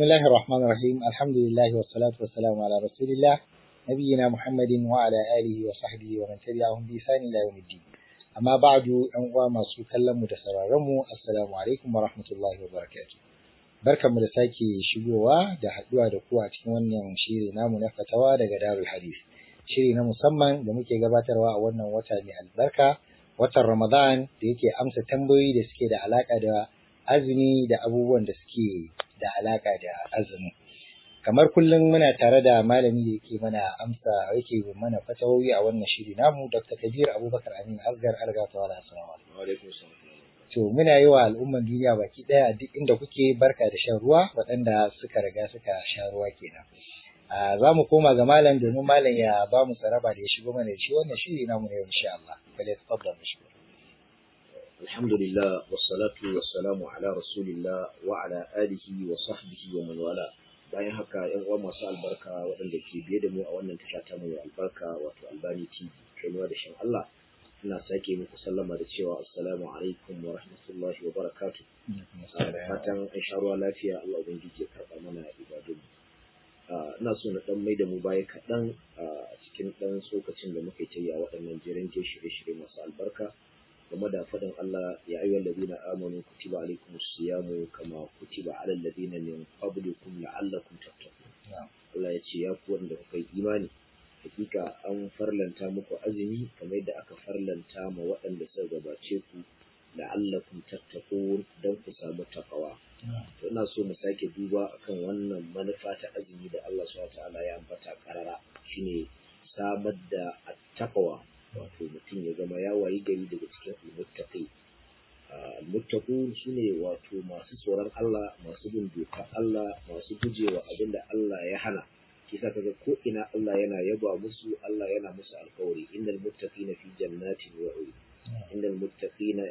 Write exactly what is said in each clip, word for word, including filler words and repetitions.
بسم الله الرحمن الرحيم الحمد لله والصلاة والسلام على رسول الله نبينا محمد وعلى آله وصحبه ومن تبعهم بإحسان إلى يوم الدين أما بعد أنواع ما سوكلم متسررمو السلام عليكم ورحمة الله وبركاته barkanmu da sake shigowa da haɗuwa da ku a cikin wannan shiri namu na fatawa daga Darul Hadith shiri na musamman da muke gabatarwa a wannan wata mai albarka watan Ramadan da yake amsa tambayoyi da suke da alaka da azumi da abubuwan da suke da alaka da azumi kamar kullum muna tare da malami da yake mana amsa yake mana fatawoyi a wannan shiri namu Dr. Kabir Abubakar Amin Asgar Algatawa. Assalamu alaikum. To muna yi wa al'umman duniya baki daya duk inda kuke barka da shan ruwa waɗanda suka riga suka sha ruwa kenan. Za mu koma ga malam domin malam ya ba mu tsaraba da ya shigo mana da shi wannan shiri namu ne insha Allah. Bale tafadhal mashkur. Alhamdulillah wassalatu wassalamu ala rasulillah wa ala alihi wa sahbihi wa man wala. Bayan haka yan uwa masu albarka waɗanda ke biye da mu a wannan tasha ta mai albarka wato Albani T V kaiwa da shan Allah. Ina sake muku sallama da cewa assalamu alaikum wa rahmatullahi wa barakatuh. Fatan an sha ruwa lafiya Allah ubangiji ya karɓa mana ibadun. Ina so na dan mai da mu baya kaɗan a cikin ɗan tsokacin da muka yi a waɗannan jiran shirye-shirye masu albarka game da faɗin Allah ya ayyuhal ladina amanu kutiba alaikumus siyamu kama kutiba alal ladina min qablikum la'allakum tattaqun. Allah ya ce ya ku wanda kuka yi imani hakika an farlanta muku azumi kamar yadda aka farlanta ma waɗanda suka gabace ku la'allakum tattaqun dan ku samu takawa. To ina so mu sake duba akan wannan manufa ta azumi da Allah subhanahu wataala ya ambata karara shine samar da takawa wato mutum ya zama ya wayi gari daga cikin almuttaqi. Almuttaqun shine wato masu tsoron Allah, masu bin dokar Allah, masu gujewa abinda Allah ya hana. Kisa kaga ko ina Allah yana yaba musu, Allah yana musu alƙawari innal muttaqina fi jannatin wa uyun innal muttaqina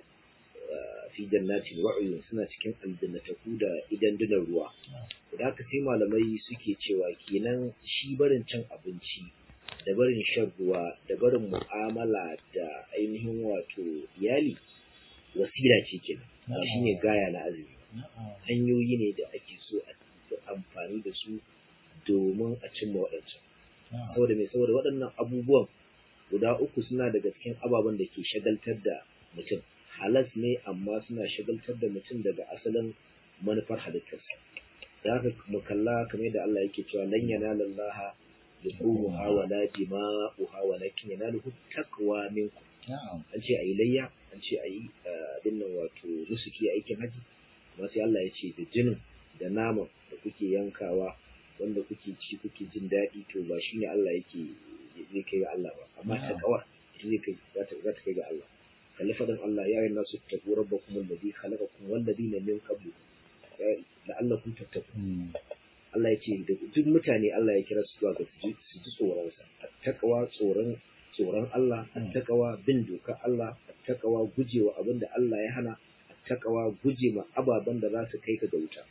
fi jannatin wa uyun suna cikin aljannataku da idan dunan ruwa. Da haka sai malamai suke cewa kenan shi barin cin abinci da barin shan ruwa da barin mu'amala da ainihin wato iyali wasila ce kenan ba shine gaya na azumi hanyoyi ne da ake so a amfani da su domin a cimma waɗancan. Saboda mai saboda waɗannan abubuwan guda uku suna daga cikin ababen da ke shagaltar da mutum. Halas ne amma suna shagaltar da mutum daga asalin manufar halittarsa. Da haka mu kalla kamar yadda Allah yake cewa lan yanala Allah luhumuha wa la dima'uha walakin yanaluhu taqwa minkum. An ce ayi layya, an ce ayi dinnan wato rusuki aikin haji. Amma sai Allah ya ce da jinin da naman da kuke yankawa wanda kuke ci kuke jin daɗi to ba shine Allah yake zai kai ga Allah ba amma ta kawar zai kai za ta za ta kai ga Allah. Kalli fadan Allah ya ayyuhan nasu taqu rabbakum alladhi khalaqakum wal ladina min qablikum la'allakum tattaqun. Allah yake da duk mutane Allah ya kira su zuwa ga su ji tsoron sa. Attaqwa tsoron tsoron Allah, attaqwa bin dokar Allah, attaqwa gujewa abinda Allah ya hana, attaqwa gujema ababen da za su kai ka ga wuta.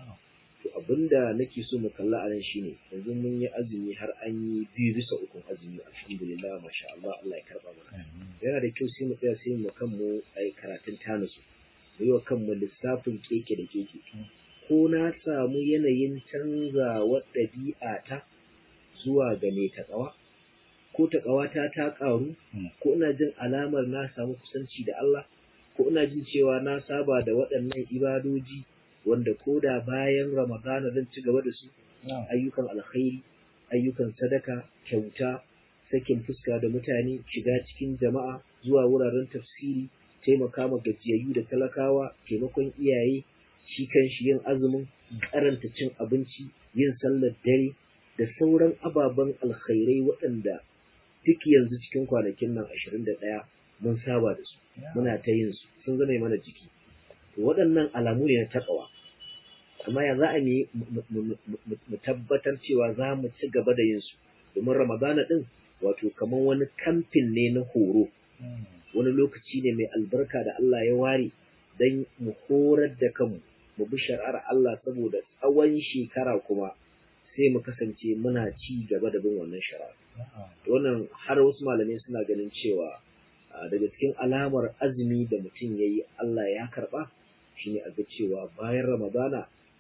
To abinda nake so mu kalla a nan shine yanzu mun yi azumi har an yi biyu bisa ukun azumi alhamdulillah masha Allah Allah ya karba mana. Yana da kyau sai mu tsaya sai mu kanmu ai karatun tanasu. Mu yi wa kanmu lissafin keke da keke. Ko na samu yanayin canzawa ɗabi'a ta zuwa ga mai taƙawa? Ko taƙawata ta ƙaru? Ko ina jin alamar na samu kusanci da Allah? Ko ina jin cewa na saba da waɗannan ibadoji wanda ko da bayan Ramadana zan ci gaba da su ayyukan alkhairi, ayyukan sadaka, kyauta, sakin fuska da mutane, shiga cikin jama'a, zuwa wuraren tafsiri, taimaka ma gajiyayyu da talakawa, taimakon iyaye, shi kan shi yin azumin, karanta cin abinci, yin sallar dare da sauran ababen alkhairai waɗanda duk yanzu cikin kwanakin nan ashirin da ɗaya mun saba da su, muna ta yin su, sun zama mana jiki. Waɗannan alamu ne na taƙawa. Amma ya za a ne mu tabbatar cewa za mu ci gaba da yin su domin Ramadana ɗin wato kamar wani kamfin ne na horo, wani lokaci ne mai albarka da Allah ya ware don mu horar da kanmu mu bi shari'ar Allah saboda tsawon shekara kuma sai mu kasance muna ci gaba da bin wannan shari'a. Wannan har wasu malamai suna ganin cewa daga cikin alamar azumi da mutum ya yi Allah ya karɓa shine a ga cewa bayan Ramadana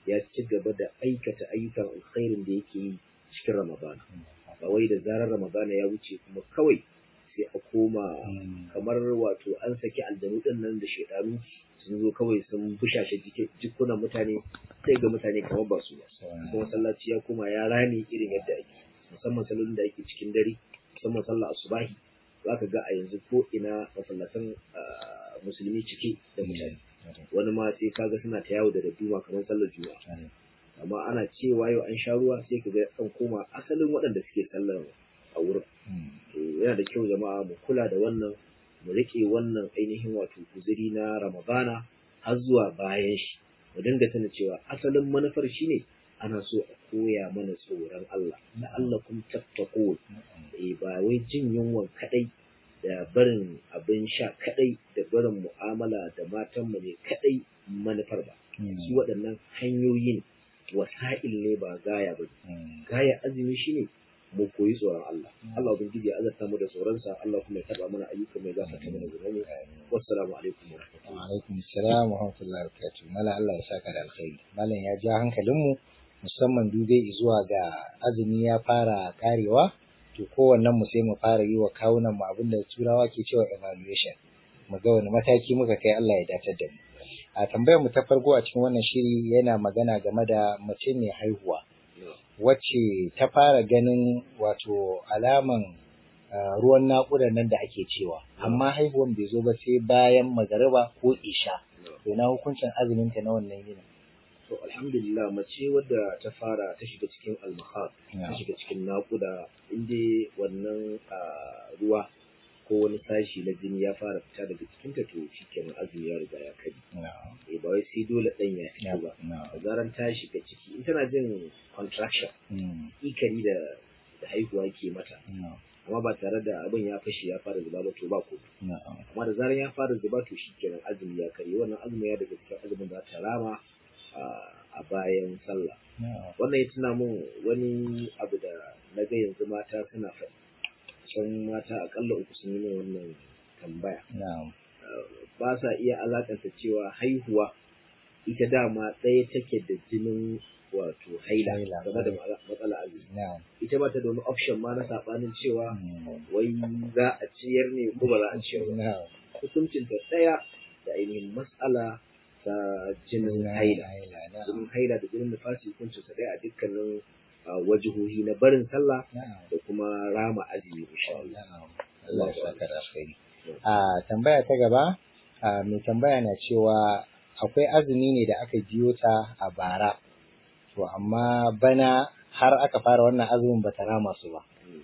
ya ci gaba da aikata ayyukan alkhairin da yake yi cikin Ramadan. Ba wai da zarar Ramadan ya wuce kuma kawai sai a koma kamar wato an saki aljanu din nan da shedanu sun zo kawai sun bushashe jikunan mutane sai ga mutane kamar ba su ba. Kuma masallaci ya koma ya rame irin yadda ake, musamman sallolin da ake cikin dare, musamman sallar asubahi. Za ka ga a yanzu ko ina masallatan musulmi cike da mutane. Wani ma sai kaga suna ta yawo da dadduma kamar sallar juma'a. Amma ana cewa yau an sha ruwa sai ka ga an koma asalin waɗanda suke sallar a wurin. Yana da kyau jama'a mu kula da wannan, mu riƙe wannan ainihin wato kuzuri na Ramadana har zuwa bayan shi. Mu dinga tana cewa asalin manufar shine ana so a koya mana tsoron Allah, da Allah kun tattako. Eh ba wai jin yunwan kadai da barin abin sha kadai da barin mu'amala da matan mu ne kadai manufar ba. Su waɗannan hanyoyin wasa'il ne ba gaya ba. Gaya azumi shine mu koyi tsoron Allah. Allah ubangiji ya azarta mu da tsoronsa, Allah kuma ya karba mana ayyukan mai gafarta mana zunubi. Wassalamu alaikum wa rahmatullahi. Wa alaikum assalam wa rahmatullahi wa barakatuh. Malam Allah ya saka da alkhairi. Malam ya ja hankalin mu musamman dube zuwa ga azumi ya fara karewa, to kowannen mu sai mu fara yi wa kawunan mu abinda turawa ke cewa evaluation. Mu ga wani mataki muka kai, Allah ya dace da mu. A tambayar mu ta farko a cikin wannan shiri yana magana game da mace mai haihuwa wacce ta fara ganin wato alaman uh, ruwan naƙuda nan da ake cewa, amma haihuwan bai zo ba sai bayan magariba ko isha. To na hukuncin azumin ta na wannan yinin. To alhamdulillah, mace wadda ta fara ta shiga cikin almahad, ta shiga cikin naƙuda, inda wannan uh, ruwa ko wani sashi na jini ya fara fita daga cikinta, to shi kenan azumi ya riga ya kai. Eh ba wai sai dole ɗan ya fito ba. Da zaran ta shiga ciki, in tana jin contraction, ikari da da haihuwa ke mata, amma ba tare da abin ya fashe ya fara zuba ba, to ba ko. Amma da zaran ya fara zuba, to shi kenan azumi ya kare. Wannan azumi ya daga cikin azumin da ta rama a bayan sallah. Wannan ya tuna mun wani abu da na ga yanzu mata suna faɗi. Can mata akalla uku sun yi wannan tambaya. Ba sa iya alakanta cewa haihuwa ita dama ɗaya take da jinin wato haila game da matsala azumi. Ita ba ta da wani option ma na saɓanin cewa wai za a ciyar ne ko ba za a ciyar ba. Hukuncin ta ɗaya da ainihin matsala ta jinin haila. Jinin haila da jinin nufasi hukuncin sa ɗaya a dukkanin wajihohi na barin sallah da kuma rama azumi insha Allah. Allah ya saka da alkhairi. A tambaya ta gaba, mai tambaya na cewa akwai azumi ne da aka biyo ta a bara, to amma bana har aka fara wannan azumin ba ta rama su ba.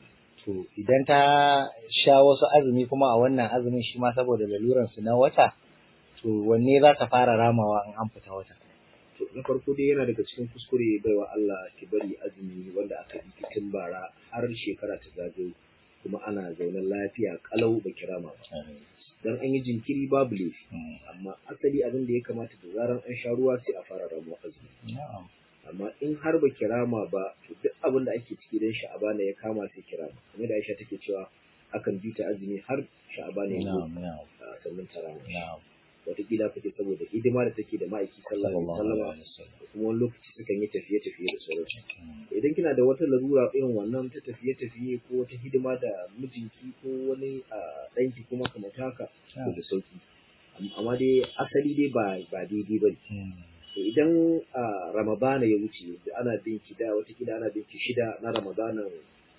To idan ta sha wasu azumi kuma a wannan azumin shi ma saboda laluran su na wata, to wanne za ta fara ramawa in an fita wata? To na farko dai yana daga cikin kuskure baiwa Allah ki bari azumi wanda aka yi tun bara har shekara ta zagayo kuma ana zaune lafiya kalau ba kirama ba. Dan an yi jinkiri babu laifi, amma asali abin da ya kamata da zaran an sha ruwa sai a fara ramuwa azumi. Amma in har ba kirama ba, to duk abin da ake ciki dan sha'abana ya kama sai kirama. Kamar da Aisha take cewa akan bi ta azumi har sha'abana ya zo sannan ta rama. Wataƙila kace saboda hidima da take da ma'aiki sallallahu alaihi wasallam, kuma wani lokaci sukan yi tafiye-tafiye da sauransu. Idan kina da wata larura irin wannan ta tafiye-tafiye ko wata hidima da mijinki ko wani ɗanki kuma kamar haka, to da sauki. Amma dai asali dai ba ba daidai ba ne. To idan Ramadana ya wuce, ana bin ki da wataƙila ana bin ki shida na Ramadanan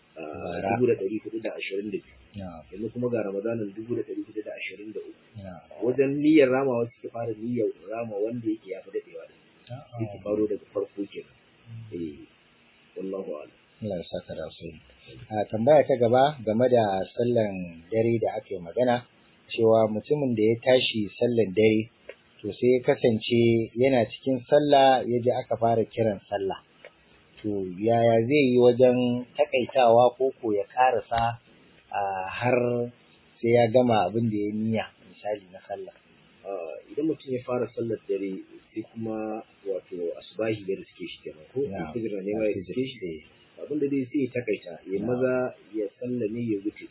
dubu da ɗari hudu da ashirin da biyu. Yanzu kuma ga Ramadanan dubu da ɗari hudu da ashirin da uku. Wajen niyyar ramawa suke fara niyyar rama wanda yake ya fi daɗewa da sai ki faro daga farko kenan. Eh, wallahu a'lam. Allah ya saka da su. A tambaya ta gaba game da sallan dare da aka yi magana, cewa mutumin da ya tashi sallan dare, to sai ya kasance yana cikin sallah ya ji aka fara kiran sallah. To yaya zai yi wajen takaitawa ko ko ya karasa har sai ya gama abin da ya niyya misali na sallah? Idan mutum ya fara sallar dare sai kuma wato asubahi da suke shi kenan ko fijira ne ma ya suke shi, abin da dai sai ya takaita ya maza ya sallame ya wuce.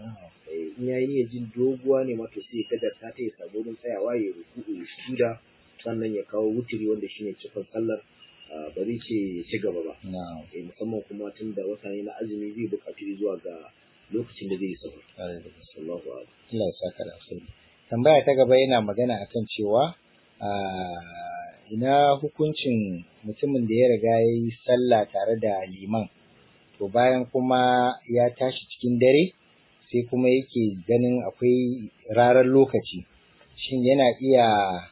In yayi niyyar jin doguwa ne ma to sai ya gadarta ta ya samu wurin tsayawa ya ruku'u ya sujuda, sannan ya kawo wutiri wanda shine cikon sallar, ba zai ce ya ci gaba ba. na'am Eh, musamman kuma tun da wata ne na azumi zai buƙaci zuwa ga lokacin da zai yi sahur. ƙwarai da gaske. Allahu a'lam. Allah ya saka da alkhairi. Tambaya ta gaba yana magana akan cewa ah, ina hukuncin mutumin da ya riga ya yi sallah tare da liman, to bayan kuma ya tashi cikin dare sai kuma yake ganin akwai rarar lokaci, shin yana iya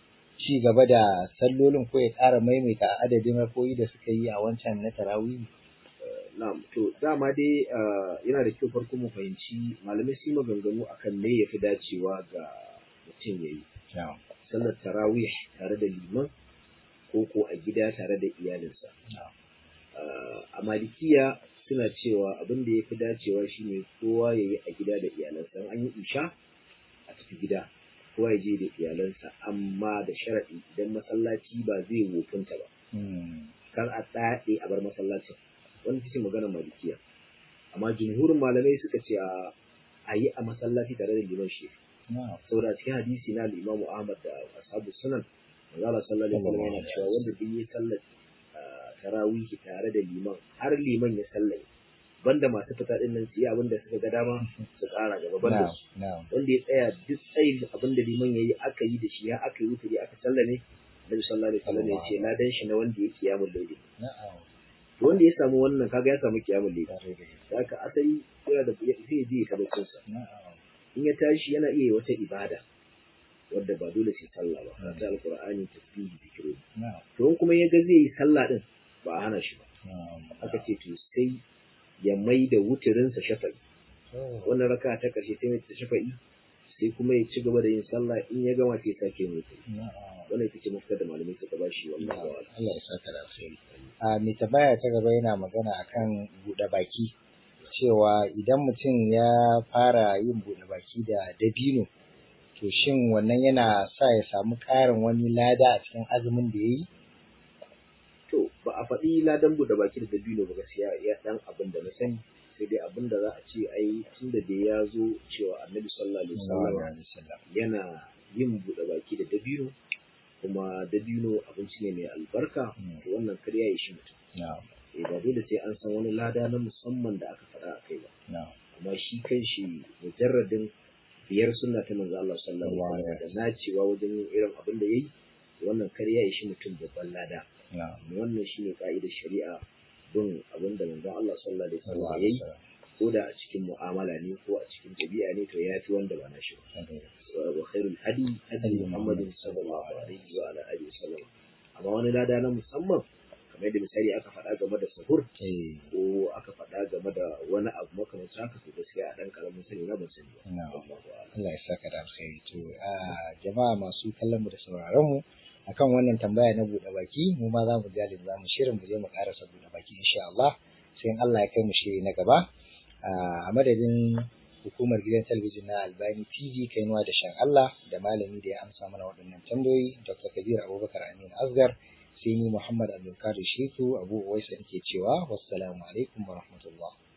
ci gaba da sallolin ko ya ƙara maimaita adadin rakoyi da suka yi a wancan na tarawih? Na'am, to dama dai ah, yana da kyau farko mu fahimci malamai su yi maganganu akan me yafi dacewa ga mutum yayi. Na'am. Sallar tarawih tare da liman ko ko a gida tare da iyalinsa. Na'am. Ah, a malikiya suna cewa abin da yafi dacewa shine kowa yayi a gida da iyalansa. In an yi isha a tafi gida, kowa ya je da iyalansa, amma da sharaɗi idan masallaci ba zai wofinta ba, Hmm. kar a tsaɗe a bar masallacin. Wani cikin maganar malikiya, amma jumhurin malamai suka ce a a yi a masallaci tare da liman shi, Na'am. saboda cikin hadisi na Imam Ahmad da ashabu sunan, manzo Allah sallallahu alaihi wasallam yana cewa wanda duk yi sallar ah, tarawih tare da liman har liman ya sallai, banda masu fita din nan su yi abin da suka ga dama su ƙara gaba, banda Na'am. su Na'am. wanda ya tsaya duk tsayin abin da liman yayi aka yi da shi ya aka yi wuturi aka sallame, Nabi sallallahu alaihi wasallam ya ce ladan shi na wanda ya kiyamul layli. Na'am. To wanda ya samu wannan kaga ya samu kiyamul layli. Ƙwarai da gaske. Da haka asali yana da zai je ka bacin sa. Na'am. In ya tashi yana iya wata ibada wadda ba dole sai sallah ba, karatu alqur'ani, tasbihi, zikiri. Na'am. To in kuma ya ga zai yi sallah din ba a hana shi ba. Na'am. Aka ce to sai ya mai da wuturin sa shafa'i. Oh. Wannan raka ta karshe sai mai ta shafa'i, sai kuma ya ci gaba da yin sallah, in ya gama sai sake yin wuturi. Na'am. Wannan ita ce mafita da malamai suka ba shi wannan Na'am. gawala. Allah ya saka da alkhairi. A mai tabaya ta gaba yana magana akan buɗe baki, cewa idan mutum ya fara yin buɗe baki da dabino, to shin wannan yana sa ya samu ƙarin wani lada a cikin azumin da ya yi? To ba a faɗi ladan buɗe baki da dabino ba gaskiya, ya ɗan abin da na sani, sai dai abin da za a ce ai tun da dai ya zo cewa annabi sallallahu alaihi wasallam wasallam. yana yin buɗe baki da dabino, kuma dabino abinci ne mai albarka, Mm. to wannan kar ya yi shi mutum. Na'am. Eh, ba dole sai an san wani lada na musamman da aka faɗa a kai ba, Na'am. amma shi kan shi mujarradin biyar sunna ta manzo Allah sallallahu alaihi wasallam da nacewa wajen yin irin abin da yayi, wannan kar ya yi shi mutum babban lada. Na'am. Wannan shine ka'idar shari'a, bin abin da manzon Allah sallallahu alaihi Sallallahu wasallam alaihi yayi, wasallam. ko da a cikin mu'amala ne ko a cikin ɗabi'a ne, to yafi wanda ba na shi ba. Wa khairul hadi hadi Muhammadin sallallahu alaihi wa ala alihi wasallam. Amma wani lada na musamman kamar yadda misali aka faɗa game da sahur, Eh. ko aka faɗa game da wani abu makamancin haka, to gaskiya a ɗan ƙaramin sani na ban sani ba. Na'am. Allahu a'lam. Allah ya saka da alkhairi. To a jama'a masu kallon mu da sauraron mu akan wannan tambaya na buɗe baki, mu ma za mu jalin za mu shirin mu je mu karasa buɗe baki insha Allah, sai in Allah ya kai mu shiri na gaba. A madadin hukumar gidan talabijin na Albani T V Kainuwa da Shan Allah da malami da ya amsa mana waɗannan tambayoyi Doctor Kabir Abubakar Amin Asgar, sai ni Muhammad Abdulkadir Shitu Abu Uwaisa nake cewa wassalamu alaikum wa rahmatullah.